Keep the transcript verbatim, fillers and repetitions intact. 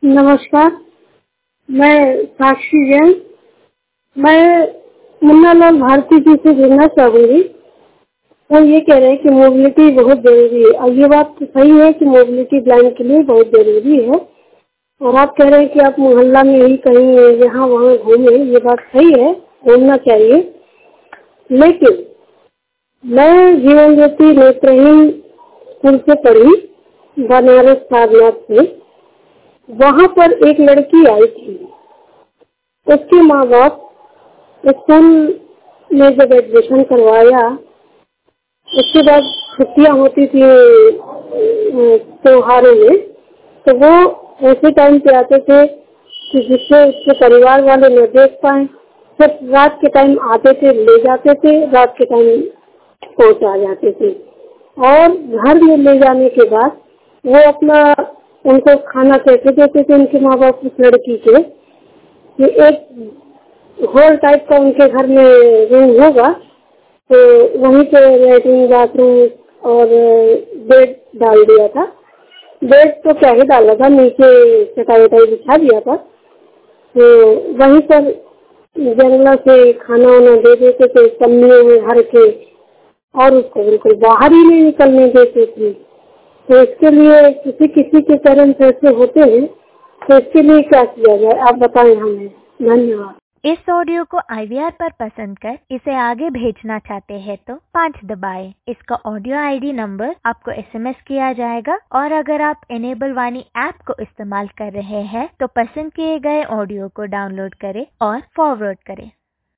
नमस्कार, मैं साक्षी जैन। मैं मुन्ना लाल भारती जी से जुड़ना चाहूंगी। वो ये कह रहे हैं कि मोबिलिटी बहुत जरूरी है और ये बात तो सही है कि मोबिलिटी ब्लाइंड के लिए बहुत जरूरी है। और आप कह रहे हैं कि आप मोहल्ला में ही कहीं यहाँ वहाँ घूमे, ये बात सही है, घूमना चाहिए। लेकिन मैं जीवन ज्योति नेत्रहीन स्कूल से पढ़ी, बनारस सारनाथ से। वहाँ पर एक लड़की आई थी, उसके माँ बाप स्कूल में जब एडमिशन करवाया, उसके बाद छुट्टियाँ होती थी त्योहारों में, तो वो ऐसे टाइम पे आते थे कि जिससे उसके परिवार वाले न देख पाए। सिर्फ रात के टाइम आते थे, ले जाते थे, रात के टाइम पहुँचा जाते थे। और घर में ले जाने के बाद वो अपना उनको खाना कैसे देते थे उनके माँ बाप उस लड़की के, कि एक हॉल टाइप का उनके घर में रूम होगा, तो वहीं पे लेटरिन बाथरूम और बेड डाल दिया था। बेड तो क्या ही डाला था, नीचे चटाई वटाई बिछा दिया था। तो वहीं पर जंगला से खाना वाना दे देते थे पन्नियों में भर के, और उसको बिल्कुल बाहर ही नहीं निकलने देते थे। तो इसके लिए किसी किसी के पेरेंट्स ऐसे होते हैं, तो इसके लिए क्या किया जाए, आप बताएं हमें। धन्यवाद। इस ऑडियो को आई वी आर पर पसंद कर इसे आगे भेजना चाहते हैं तो पाँच दबाएं। इसका ऑडियो आई डी नंबर आपको एस एम एस किया जाएगा। और अगर आप एनेबल वाणी ऐप को इस्तेमाल कर रहे हैं तो पसंद किए गए ऑडियो को डाउनलोड करें और फॉरवर्ड करें।